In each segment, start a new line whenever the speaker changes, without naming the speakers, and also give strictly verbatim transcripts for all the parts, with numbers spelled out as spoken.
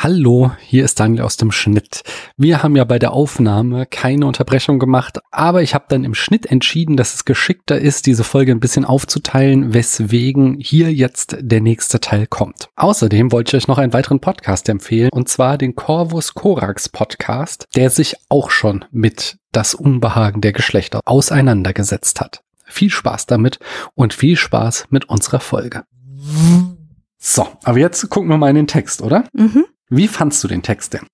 Hallo, hier ist Daniel aus dem Schnitt. Wir haben ja bei der Aufnahme keine Unterbrechung gemacht, aber ich habe dann im Schnitt entschieden, dass es geschickter ist, diese Folge ein bisschen aufzuteilen, weswegen hier jetzt der nächste Teil kommt. Außerdem wollte ich euch noch einen weiteren Podcast empfehlen, und zwar den Corvus Corax Podcast, der sich auch schon mit das Unbehagen der Geschlechter auseinandergesetzt hat. Viel Spaß damit und viel Spaß mit unserer Folge. So, aber jetzt gucken wir mal in den Text, oder?
Mhm.
Wie fandst du den Text denn?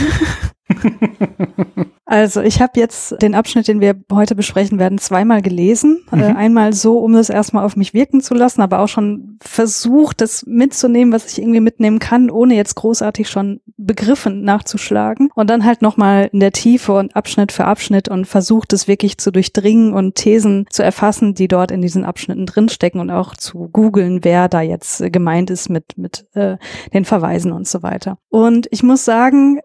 Also ich habe jetzt den Abschnitt, den wir heute besprechen werden, zweimal gelesen. Mhm. Äh, einmal so, um es erstmal auf mich wirken zu lassen, aber auch schon versucht, das mitzunehmen, was ich irgendwie mitnehmen kann, ohne jetzt großartig schon Begriffen nachzuschlagen. Und dann halt nochmal in der Tiefe und Abschnitt für Abschnitt und versucht, es wirklich zu durchdringen und Thesen zu erfassen, die dort in diesen Abschnitten drinstecken, und auch zu googeln, wer da jetzt gemeint ist mit, mit äh, den Verweisen und so weiter. Und ich muss sagen,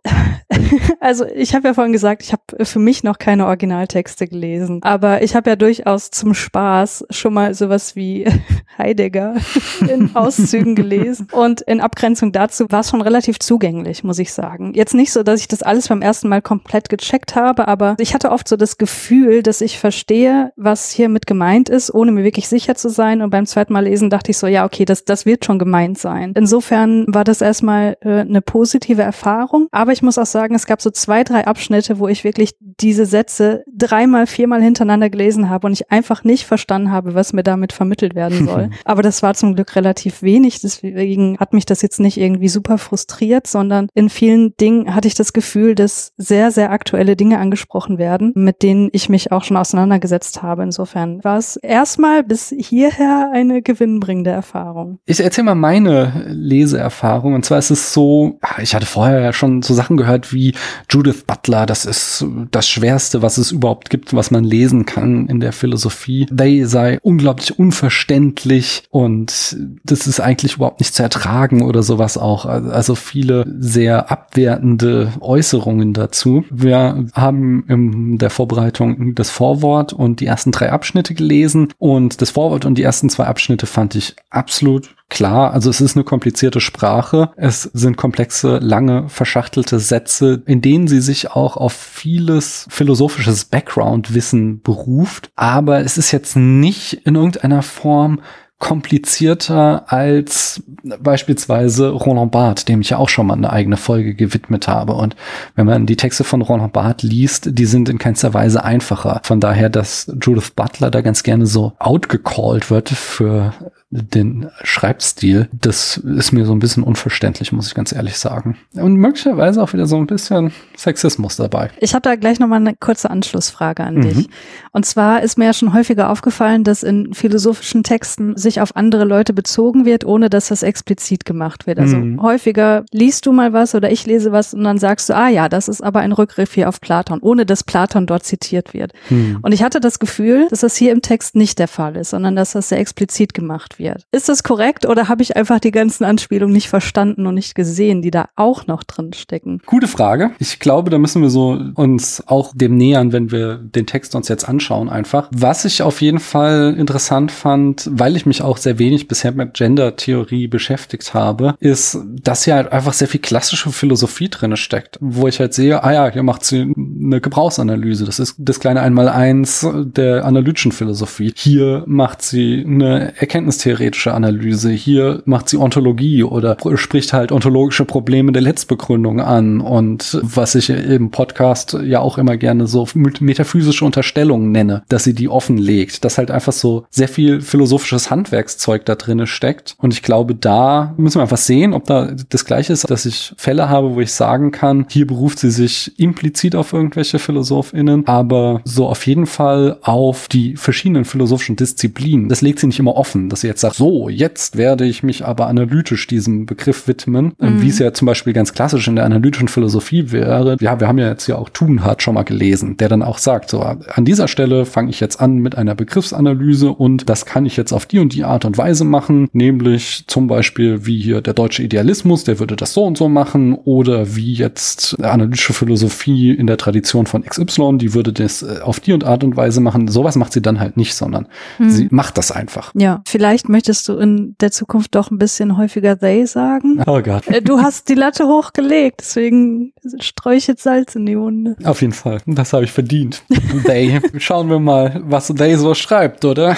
also ich habe ja vorhin gesagt, ich habe für mich noch keine Originaltexte gelesen, aber ich habe ja durchaus zum Spaß schon mal sowas wie Heidegger in Auszügen gelesen, und in Abgrenzung dazu war es schon relativ zugänglich, muss ich sagen. Jetzt nicht so, dass ich das alles beim ersten Mal komplett gecheckt habe, aber ich hatte oft so das Gefühl, dass ich verstehe, was hiermit gemeint ist, ohne mir wirklich sicher zu sein, und beim zweiten Mal lesen dachte ich so, ja okay, das, das wird schon gemeint sein. Insofern war das erstmal äh, eine positive Erfahrung, aber ich muss auch sagen, es gab so zwei, drei Abschnitte, wo ich wirklich diese Sätze dreimal, viermal hintereinander gelesen habe und ich einfach nicht verstanden habe, was mir damit vermittelt werden soll. Aber das war zum Glück relativ wenig, deswegen hat mich das jetzt nicht irgendwie super frustriert, sondern in vielen Dingen hatte ich das Gefühl, dass sehr, sehr aktuelle Dinge angesprochen werden, mit denen ich mich auch schon auseinandergesetzt habe. Insofern war es erstmal bis hierher eine gewinnbringende Erfahrung.
Ich erzähle mal meine Leseerfahrung, und zwar ist es so, ich hatte vorher ja schon so Sachen gehört wie Judith Butler, das ist das Schwerste, was es überhaupt gibt, was man lesen kann in der Philosophie. They sei unglaublich unverständlich und das ist eigentlich überhaupt nicht zu ertragen oder sowas auch. Also viele sehr abwertende Äußerungen dazu. Wir haben in der Vorbereitung das Vorwort und die ersten drei Abschnitte gelesen, und das Vorwort und die ersten zwei Abschnitte fand ich absolut klar. Also es ist eine komplizierte Sprache. Es sind komplexe, lange, verschachtelte Sätze, in denen sie sich auch auf vieles philosophisches Background-Wissen beruft. Aber es ist jetzt nicht in irgendeiner Form komplizierter als beispielsweise Roland Barthes, dem ich ja auch schon mal eine eigene Folge gewidmet habe. Und wenn man die Texte von Roland Barthes liest, die sind in keinster Weise einfacher. Von daher, dass Judith Butler da ganz gerne so outgecallt wird für den Schreibstil, das ist mir so ein bisschen unverständlich, muss ich ganz ehrlich sagen. Und möglicherweise auch wieder so ein bisschen Sexismus dabei.
Ich habe da gleich nochmal eine kurze Anschlussfrage an mhm. dich. Und zwar ist mir ja schon häufiger aufgefallen, dass in philosophischen Texten sich auf andere Leute bezogen wird, ohne dass das explizit gemacht wird. Also mhm. häufiger liest du mal was oder ich lese was und dann sagst du, ah ja, das ist aber ein Rückgriff hier auf Platon, ohne dass Platon dort zitiert wird. Mhm. Und ich hatte das Gefühl, dass das hier im Text nicht der Fall ist, sondern dass das sehr explizit gemacht wird. Wird. Ist das korrekt, oder habe ich einfach die ganzen Anspielungen nicht verstanden und nicht gesehen, die da auch noch drin stecken?
Gute Frage. Ich glaube, da müssen wir so uns auch dem nähern, wenn wir den Text uns jetzt anschauen einfach. Was ich auf jeden Fall interessant fand, weil ich mich auch sehr wenig bisher mit Gender-Theorie beschäftigt habe, ist, dass hier halt einfach sehr viel klassische Philosophie drin steckt, wo ich halt sehe, ah ja, hier macht sie eine Gebrauchsanalyse. Das ist das kleine Einmaleins der analytischen Philosophie. Hier macht sie eine Erkenntnistheorie, theoretische Analyse. Hier macht sie Ontologie oder spricht halt ontologische Probleme der Letztbegründung an, und was ich im Podcast ja auch immer gerne so metaphysische Unterstellungen nenne, dass sie die offenlegt, dass halt einfach so sehr viel philosophisches Handwerkszeug da drin steckt, und ich glaube, da müssen wir einfach sehen, ob da das Gleiche ist, dass ich Fälle habe, wo ich sagen kann, hier beruft sie sich implizit auf irgendwelche PhilosophInnen, aber so auf jeden Fall auf die verschiedenen philosophischen Disziplinen. Das legt sie nicht immer offen, dass sie jetzt sagt, so, jetzt werde ich mich aber analytisch diesem Begriff widmen, mhm. wie es ja zum Beispiel ganz klassisch in der analytischen Philosophie wäre. Ja, wir haben ja jetzt ja auch Tugendhat schon mal gelesen, der dann auch sagt, so, an dieser Stelle fange ich jetzt an mit einer Begriffsanalyse, und das kann ich jetzt auf die und die Art und Weise machen, nämlich zum Beispiel wie hier der deutsche Idealismus, der würde das so und so machen, oder wie jetzt analytische Philosophie in der Tradition von X Y, die würde das auf die und Art und Weise machen. Sowas macht sie dann halt nicht, sondern mhm. sie macht das einfach.
Ja, vielleicht Vielleicht möchtest du in der Zukunft doch ein bisschen häufiger they sagen.
Oh Gott.
Du hast die Latte hochgelegt, deswegen streue ich jetzt Salz in die Wunde.
Auf jeden Fall. Das habe ich verdient. They. Schauen wir mal, was they so schreibt, oder?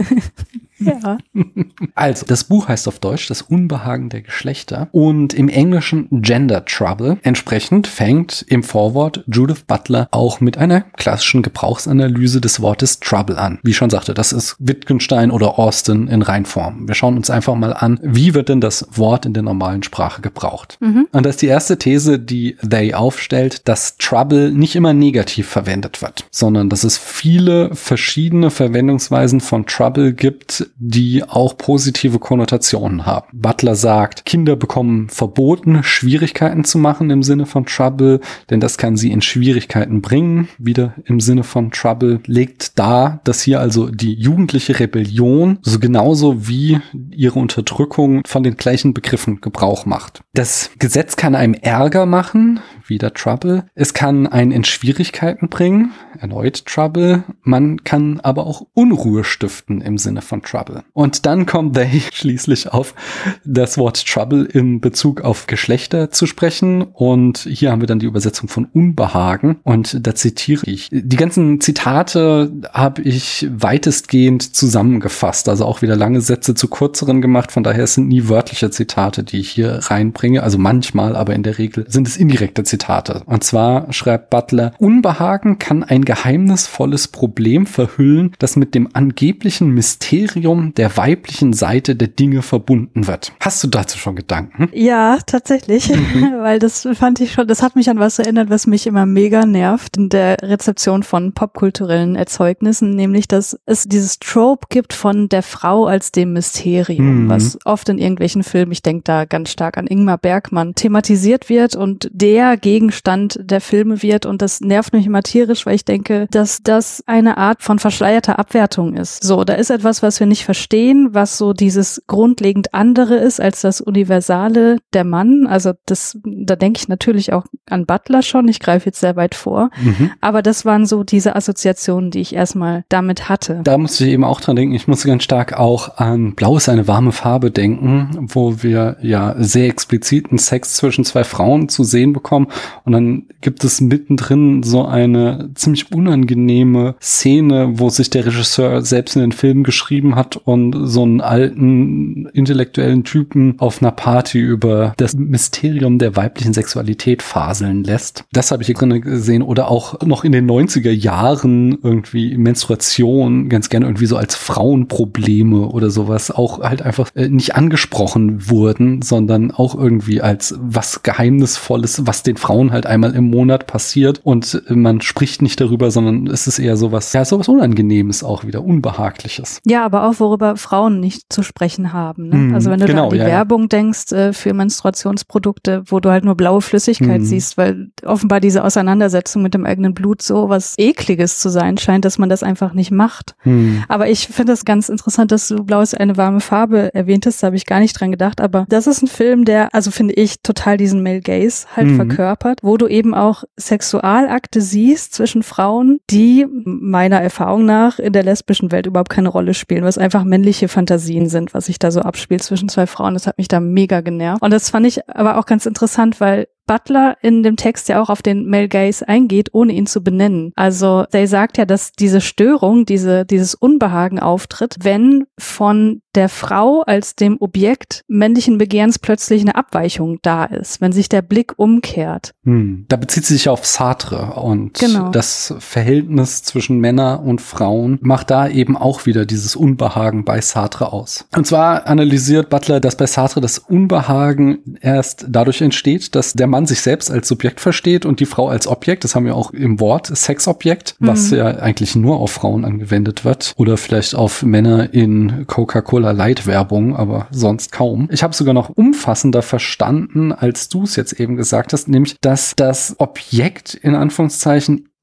Ja.
Also, das Buch heißt auf Deutsch Das Unbehagen der Geschlechter und im Englischen Gender Trouble. Entsprechend fängt im Vorwort Judith Butler auch mit einer klassischen Gebrauchsanalyse des Wortes Trouble an. Wie ich schon sagte, das ist Wittgenstein oder Austin in Reinform. Wir schauen uns einfach mal an, wie wird denn das Wort in der normalen Sprache gebraucht. Mhm. Und das ist die erste These, die they aufstellt, dass Trouble nicht immer negativ verwendet wird, sondern dass es viele verschiedene Verwendungsweisen von Trouble gibt, die auch positive Konnotationen haben. Butler sagt, Kinder bekommen verboten, Schwierigkeiten zu machen im Sinne von Trouble, denn das kann sie in Schwierigkeiten bringen. Wieder im Sinne von Trouble legt dar, dass hier also die jugendliche Rebellion so genauso wie ihre Unterdrückung von den gleichen Begriffen Gebrauch macht. Das Gesetz kann einem Ärger machen, wieder Trouble. Es kann einen in Schwierigkeiten bringen, erneut Trouble. Man kann aber auch Unruhe stiften im Sinne von Trouble. Und dann kommt they schließlich auf das Wort Trouble in Bezug auf Geschlechter zu sprechen. Und hier haben wir dann die Übersetzung von Unbehagen. Und da zitiere ich. Die ganzen Zitate habe ich weitestgehend zusammengefasst. Also auch wieder lange Sätze zu kürzeren gemacht. Von daher sind nie wörtliche Zitate, die ich hier reinbringe. Also manchmal, aber in der Regel sind es indirekte Zitate. Zitate. Und zwar schreibt Butler, Unbehagen kann ein geheimnisvolles Problem verhüllen, das mit dem angeblichen Mysterium der weiblichen Seite der Dinge verbunden wird. Hast du dazu schon Gedanken?
Ja, tatsächlich, mhm. weil das fand ich schon, das hat mich an was erinnert, was mich immer mega nervt in der Rezeption von popkulturellen Erzeugnissen, nämlich, dass es dieses Trope gibt von der Frau als dem Mysterium, mhm. was oft in irgendwelchen Filmen, ich denke da ganz stark an Ingmar Bergman, thematisiert wird und der Gegenstand der Filme wird, und das nervt mich immer tierisch, weil ich denke, dass das eine Art von verschleierter Abwertung ist. So, da ist etwas, was wir nicht verstehen, was so dieses grundlegend andere ist als das Universale der Mann. Also das, da denke ich natürlich auch an Butler schon, ich greife jetzt sehr weit vor, mhm. aber das waren so diese Assoziationen, die ich erstmal damit hatte.
Da musste ich eben auch dran denken, ich musste ganz stark auch an Blau ist eine warme Farbe denken, wo wir ja sehr expliziten Sex zwischen zwei Frauen zu sehen bekommen. Und dann gibt es mittendrin so eine ziemlich unangenehme Szene, wo sich der Regisseur selbst in den Film geschrieben hat und so einen alten intellektuellen Typen auf einer Party über das Mysterium der weiblichen Sexualität faseln lässt. Das habe ich hier drin gesehen. Oder auch noch in den neunziger Jahren irgendwie Menstruation ganz gerne irgendwie so als Frauenprobleme oder sowas auch halt einfach nicht angesprochen wurden, sondern auch irgendwie als was Geheimnisvolles, was den Frauen halt einmal im Monat passiert, und man spricht nicht darüber, sondern es ist eher sowas, ja, sowas Unangenehmes auch wieder, Unbehagliches.
Ja, aber auch worüber Frauen nicht zu sprechen haben. Ne?
Mm,
also wenn du
genau,
da an die
ja,
Werbung ja. denkst äh, für Menstruationsprodukte, wo du halt nur blaue Flüssigkeit mm. siehst, weil offenbar diese Auseinandersetzung mit dem eigenen Blut so was Ekliges zu sein scheint, dass man das einfach nicht macht. Mm. Aber ich finde das ganz interessant, dass du Blau ist eine warme Farbe erwähnt hast, da habe ich gar nicht dran gedacht, aber das ist ein Film, der, also finde ich, total diesen Male Gaze halt mm. verkörpert, wo du eben auch Sexualakte siehst zwischen Frauen, die meiner Erfahrung nach in der lesbischen Welt überhaupt keine Rolle spielen, was einfach männliche Fantasien sind, was sich da so abspielt zwischen zwei Frauen. Das hat mich da mega genervt. Und das fand ich aber auch ganz interessant, weil Butler in dem Text ja auch auf den Male Gaze eingeht, ohne ihn zu benennen. Also they sagt ja, dass diese Störung, diese dieses Unbehagen auftritt, wenn von der Frau als dem Objekt männlichen Begehrens plötzlich eine Abweichung da ist, wenn sich der Blick umkehrt.
Hm. Da bezieht sie sich auf Sartre und
genau.
das Verhältnis zwischen Männern und Frauen macht da eben auch wieder dieses Unbehagen bei Sartre aus. Und zwar analysiert Butler, dass bei Sartre das Unbehagen erst dadurch entsteht, dass der Mann sich selbst als Subjekt versteht und die Frau als Objekt. Das haben wir auch im Wort Sexobjekt, was mhm. ja eigentlich nur auf Frauen angewendet wird oder vielleicht auf Männer in Coca-Cola Light Werbung, aber sonst kaum. Ich habe sogar noch umfassender verstanden, als du es jetzt eben gesagt hast, nämlich, dass das Objekt in Anführungszeichen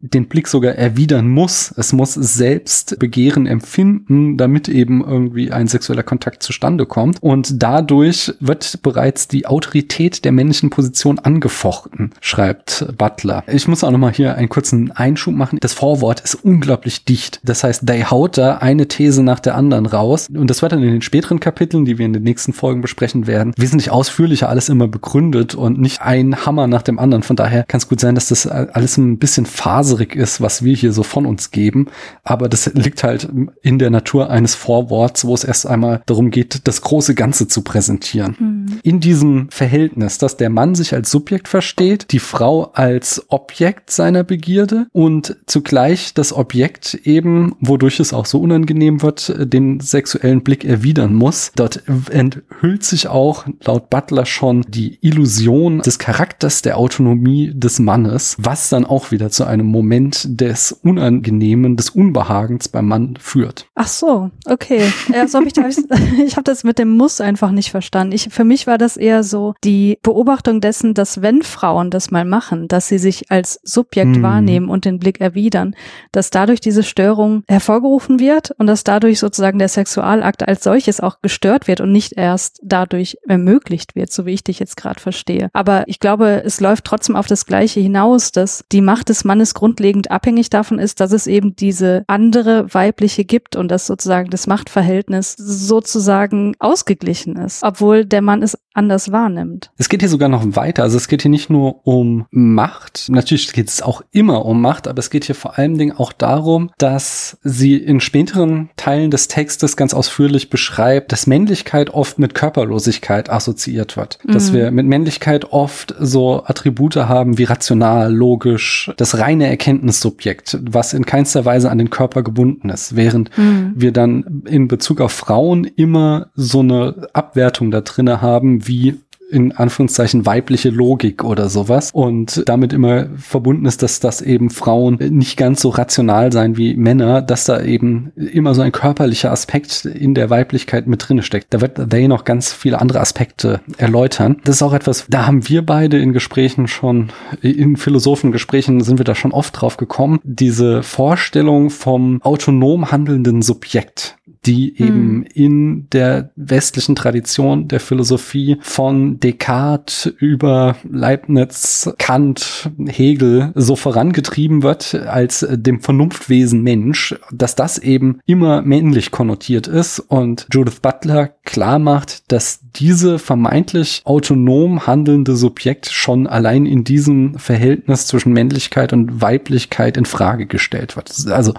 den Blick sogar erwidern muss. Es muss selbst Begehren empfinden, damit eben irgendwie ein sexueller Kontakt zustande kommt. Und dadurch wird bereits die Autorität der männlichen Position angefochten, schreibt Butler. Ich muss auch nochmal hier einen kurzen Einschub machen. Das Vorwort ist unglaublich dicht. Das heißt, they haut da eine These nach der anderen raus. Und das wird dann in den späteren Kapiteln, die wir in den nächsten Folgen besprechen werden, wesentlich ausführlicher alles immer begründet und nicht ein Hammer nach dem anderen. Von daher kann es gut sein, dass das alles ein bisschen faserig ist, was wir hier so von uns geben. Aber das liegt halt in der Natur eines Vorworts, wo es erst einmal darum geht, das große Ganze zu präsentieren. Mhm. In diesem Verhältnis, dass der Mann sich als Subjekt versteht, die Frau als Objekt seiner Begierde und zugleich das Objekt eben, wodurch es auch so unangenehm wird, den sexuellen Blick erwidern muss. Dort enthüllt sich auch laut Butler schon die Illusion des Charakters der Autonomie des Mannes, was dann auch wieder zu einem Moment des Unangenehmen, des Unbehagens beim Mann führt.
Ach so, okay. Ja, so hab ich da, ich habe das mit dem Muss einfach nicht verstanden. Ich, für mich war das eher so die Beobachtung dessen, dass wenn Frauen das mal machen, dass sie sich als Subjekt hm. wahrnehmen und den Blick erwidern, dass dadurch diese Störung hervorgerufen wird und dass dadurch sozusagen der Sexualakt als solches auch gestört wird und nicht erst dadurch ermöglicht wird, so wie ich dich jetzt gerade verstehe. Aber ich glaube, es läuft trotzdem auf das Gleiche hinaus, dass die Macht des Mannes grundlegend abhängig davon ist, dass es eben diese andere weibliche gibt und dass sozusagen das Machtverhältnis sozusagen ausgeglichen ist, obwohl der Mann es anders wahrnimmt.
Es geht hier sogar noch weiter. Also es geht hier nicht nur um Macht. Natürlich geht es auch immer um Macht, aber es geht hier vor allen Dingen auch darum, dass sie in späteren Teilen des Textes ganz ausführlich beschreibt, dass Männlichkeit oft mit Körperlosigkeit assoziiert wird. Mhm. Dass wir mit Männlichkeit oft so Attribute haben wie rational, logisch, das reine Erkenntnissubjekt, was in keinster Weise an den Körper gebunden ist, während mhm. wir dann in Bezug auf Frauen immer so eine Abwertung da drinne haben, wie in Anführungszeichen weibliche Logik oder sowas und damit immer verbunden ist, dass das eben Frauen nicht ganz so rational sein wie Männer, dass da eben immer so ein körperlicher Aspekt in der Weiblichkeit mit drin steckt. Da wird They noch ganz viele andere Aspekte erläutern. Das ist auch etwas, da haben wir beide in Gesprächen schon, in Philosophengesprächen sind wir da schon oft drauf gekommen, diese Vorstellung vom autonom handelnden Subjekt, die eben hm. in der westlichen Tradition der Philosophie von Descartes über Leibniz, Kant, Hegel so vorangetrieben wird als dem Vernunftwesen Mensch, dass das eben immer männlich konnotiert ist und Judith Butler klar macht, dass diese vermeintlich autonom handelnde Subjekt schon allein in diesem Verhältnis zwischen Männlichkeit und Weiblichkeit in Frage gestellt wird. Also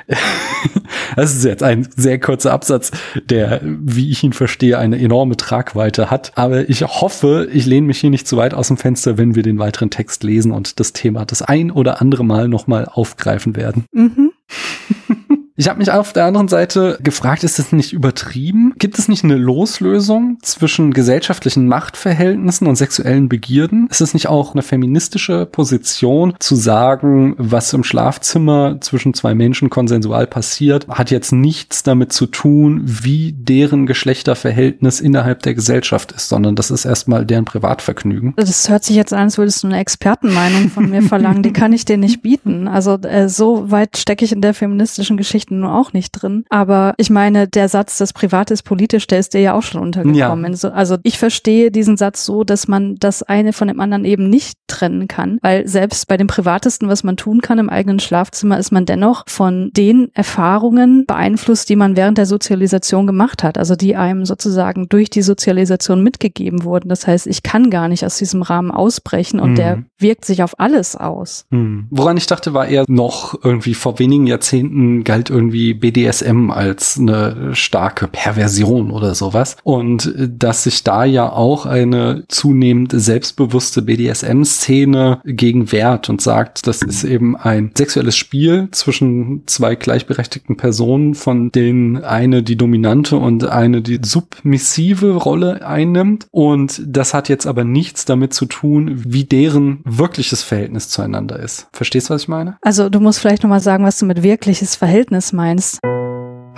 das ist jetzt ein sehr kurzer Absatz, der, wie ich ihn verstehe, eine enorme Tragweite hat. Aber ich hoffe, ich lehne mich hier nicht zu weit aus dem Fenster, wenn wir den weiteren Text lesen und das Thema das ein oder andere Mal nochmal aufgreifen werden. Mhm. Ich habe mich auf der anderen Seite gefragt, ist das nicht übertrieben? Gibt es nicht eine Loslösung zwischen gesellschaftlichen Machtverhältnissen und sexuellen Begierden? Ist es nicht auch eine feministische Position, zu sagen, was im Schlafzimmer zwischen zwei Menschen konsensual passiert, hat jetzt nichts damit zu tun, wie deren Geschlechterverhältnis innerhalb der Gesellschaft ist, sondern das ist erstmal deren Privatvergnügen?
Das hört sich jetzt an, als würdest du eine Expertenmeinung von mir verlangen. Die kann ich dir nicht bieten. Also äh, so weit stecke ich in der feministischen Geschichte nur auch nicht drin. Aber ich meine, der Satz, das Private ist politisch, der ist dir ja auch schon untergekommen. Ja. Also ich verstehe diesen Satz so, dass man das eine von dem anderen eben nicht trennen kann, weil selbst bei dem Privatesten, was man tun kann im eigenen Schlafzimmer, ist man dennoch von den Erfahrungen beeinflusst, die man während der Sozialisation gemacht hat, also die einem sozusagen durch die Sozialisation mitgegeben wurden. Das heißt, ich kann gar nicht aus diesem Rahmen ausbrechen und mhm. der wirkt sich auf alles aus.
Mhm. Woran ich dachte, war eher noch irgendwie vor wenigen Jahrzehnten galt irgendwie B D S M als eine starke Perversion oder sowas. Und dass sich da ja auch eine zunehmend selbstbewusste B D S M-Szene gegen wehrt und sagt, das ist eben ein sexuelles Spiel zwischen zwei gleichberechtigten Personen, von denen eine die dominante und eine die submissive Rolle einnimmt. Und das hat jetzt aber nichts damit zu tun, wie deren wirkliches Verhältnis zueinander ist. Verstehst du, was ich meine?
Also du musst vielleicht nochmal sagen, was du mit wirkliches Verhältnis meinst.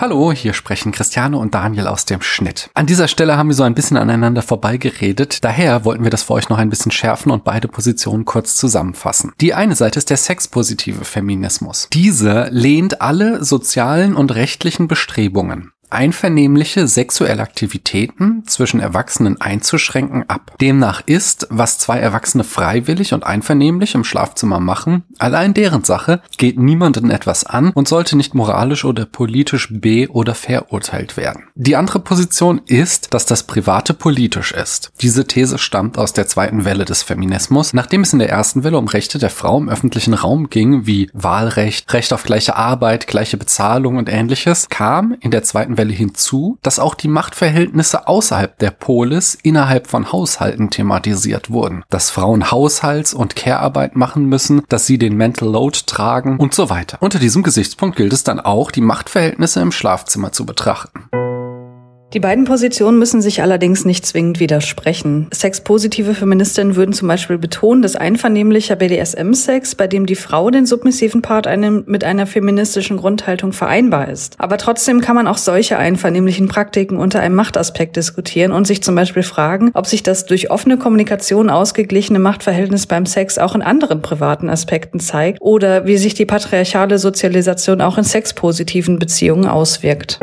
Hallo, hier sprechen Christiane und Daniel aus dem Schnitt. An dieser Stelle haben wir so ein bisschen aneinander vorbeigeredet, daher wollten wir das für euch noch ein bisschen schärfen und beide Positionen kurz zusammenfassen. Die eine Seite ist der sexpositive Feminismus. Diese lehnt alle sozialen und rechtlichen Bestrebungen, einvernehmliche sexuelle Aktivitäten zwischen Erwachsenen einzuschränken, ab. Demnach ist, was zwei Erwachsene freiwillig und einvernehmlich im Schlafzimmer machen, allein deren Sache, geht niemanden etwas an und sollte nicht moralisch oder politisch be- oder verurteilt werden. Die andere Position ist, dass das Private politisch ist. Diese These stammt aus der zweiten Welle des Feminismus, nachdem es in der ersten Welle um Rechte der Frau im öffentlichen Raum ging, wie Wahlrecht, Recht auf gleiche Arbeit, gleiche Bezahlung und ähnliches, kam in der zweiten Welle hinzu, dass auch die Machtverhältnisse außerhalb der Polis innerhalb von Haushalten thematisiert wurden. Dass Frauen Haushalts- und Care-Arbeit machen müssen, dass sie den Mental Load tragen und so weiter. Unter diesem Gesichtspunkt gilt es dann auch, die Machtverhältnisse im Schlafzimmer zu betrachten.
Die beiden Positionen müssen sich allerdings nicht zwingend widersprechen. Sexpositive Feministinnen würden zum Beispiel betonen, dass einvernehmlicher B D S M-Sex, bei dem die Frau den submissiven Part einem, mit einer feministischen Grundhaltung vereinbar ist. Aber trotzdem kann man auch solche einvernehmlichen Praktiken unter einem Machtaspekt diskutieren und sich zum Beispiel fragen, ob sich das durch offene Kommunikation ausgeglichene Machtverhältnis beim Sex auch in anderen privaten Aspekten zeigt oder wie sich die patriarchale Sozialisation auch in sexpositiven Beziehungen auswirkt.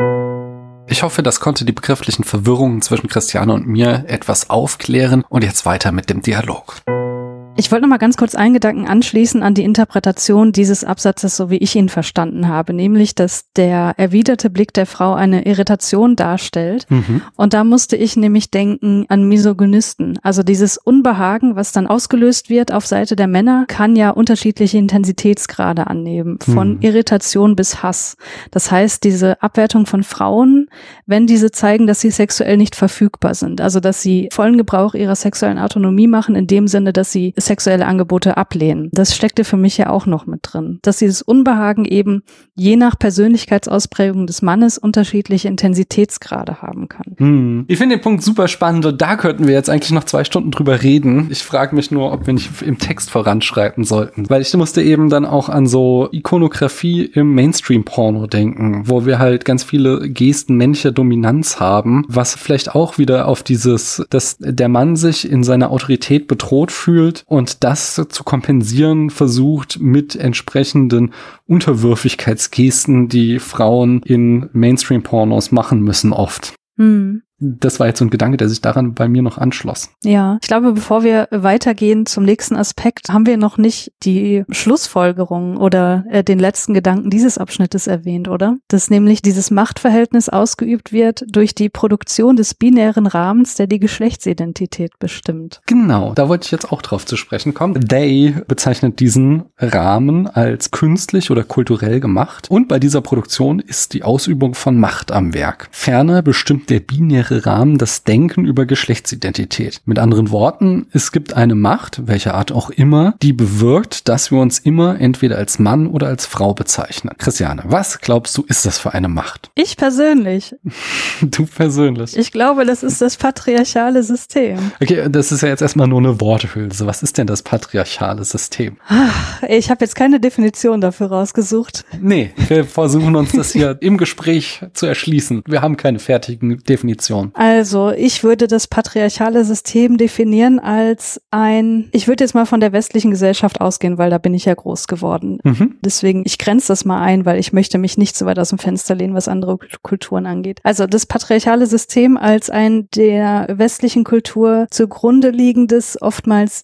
Ich hoffe, das konnte die begrifflichen Verwirrungen zwischen Christiane und mir etwas aufklären und jetzt weiter mit dem Dialog.
Ich wollte noch mal ganz kurz einen Gedanken anschließen an die Interpretation dieses Absatzes, so wie ich ihn verstanden habe, nämlich, dass der erwiderte Blick der Frau eine Irritation darstellt. Mhm. Und da musste ich nämlich denken an Misogynisten. Also dieses Unbehagen, was dann ausgelöst wird auf Seite der Männer, kann ja unterschiedliche Intensitätsgrade annehmen, von mhm. Irritation bis Hass. Das heißt, diese Abwertung von Frauen, wenn diese zeigen, dass sie sexuell nicht verfügbar sind, also dass sie vollen Gebrauch ihrer sexuellen Autonomie machen, in dem Sinne, dass sie sexuelle Angebote ablehnen. Das steckte für mich ja auch noch mit drin. Dass dieses Unbehagen eben je nach Persönlichkeitsausprägung des Mannes unterschiedliche Intensitätsgrade haben kann.
Hm. Ich finde den Punkt super spannend und da könnten wir jetzt eigentlich noch zwei Stunden drüber reden. Ich frage mich nur, ob wir nicht im Text voranschreiten sollten. Weil ich musste eben dann auch an so Ikonografie im Mainstream-Porno denken, wo wir halt ganz viele Gesten männlicher Dominanz haben, was vielleicht auch wieder auf dieses, dass der Mann sich in seiner Autorität bedroht fühlt und das zu kompensieren versucht mit entsprechenden Unterwürfigkeitsgesten, die Frauen in Mainstream-Pornos machen müssen oft. Hm. Das war jetzt so ein Gedanke, der sich daran bei mir noch anschloss.
Ja, ich glaube, bevor wir weitergehen zum nächsten Aspekt, haben wir noch nicht die Schlussfolgerung oder äh, den letzten Gedanken dieses Abschnittes erwähnt, oder? Dass nämlich dieses Machtverhältnis ausgeübt wird durch die Produktion des binären Rahmens, der die Geschlechtsidentität bestimmt.
Genau, da wollte ich jetzt auch drauf zu sprechen kommen. They bezeichnet diesen Rahmen als künstlich oder kulturell gemacht und bei dieser Produktion ist die Ausübung von Macht am Werk. Ferner bestimmt der binäre Rahmen das Denken über Geschlechtsidentität. Mit anderen Worten, es gibt eine Macht, welcher Art auch immer, die bewirkt, dass wir uns immer entweder als Mann oder als Frau bezeichnen. Christiane, was glaubst du, ist das für eine Macht?
Ich persönlich.
Du persönlich.
Ich glaube, das ist das patriarchale System.
Okay, das ist ja jetzt erstmal nur eine Worthülse. Was ist denn das patriarchale System?
Ich habe jetzt keine Definition dafür rausgesucht.
Nee, wir versuchen uns das hier im Gespräch zu erschließen. Wir haben keine fertigen Definitionen.
Also, ich würde das patriarchale System definieren als ein, ich würde jetzt mal von der westlichen Gesellschaft ausgehen, weil da bin ich ja groß geworden. Mhm. Deswegen, ich grenze das mal ein, weil ich möchte mich nicht so weit aus dem Fenster lehnen, was andere Kulturen angeht. Also, das patriarchale System als ein der westlichen Kultur zugrunde liegendes, oftmals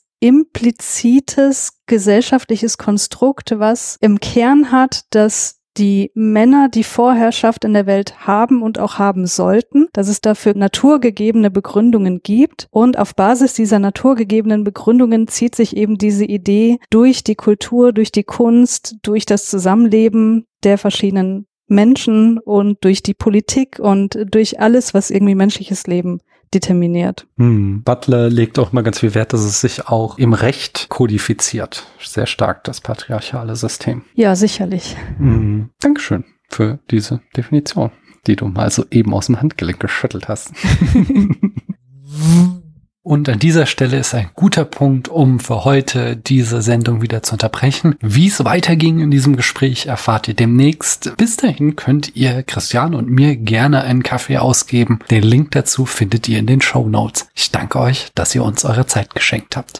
implizites gesellschaftliches Konstrukt, was im Kern hat, dass die Männer die Vorherrschaft in der Welt haben und auch haben sollten, dass es dafür naturgegebene Begründungen gibt und auf Basis dieser naturgegebenen Begründungen zieht sich eben diese Idee durch die Kultur, durch die Kunst, durch das Zusammenleben der verschiedenen Menschen und durch die Politik und durch alles, was irgendwie menschliches Leben determiniert.
Hm. Butler legt auch mal ganz viel Wert, dass es sich auch im Recht kodifiziert. Sehr stark, das patriarchale System.
Ja, sicherlich.
Hm. Dankeschön für diese Definition, die du mal so eben aus dem Handgelenk geschüttelt hast. Und an dieser Stelle ist ein guter Punkt, um für heute diese Sendung wieder zu unterbrechen. Wie es weiterging in diesem Gespräch, erfahrt ihr demnächst. Bis dahin könnt ihr Christian und mir gerne einen Kaffee ausgeben. Den Link dazu findet ihr in den Shownotes. Ich danke euch, dass ihr uns eure Zeit geschenkt habt.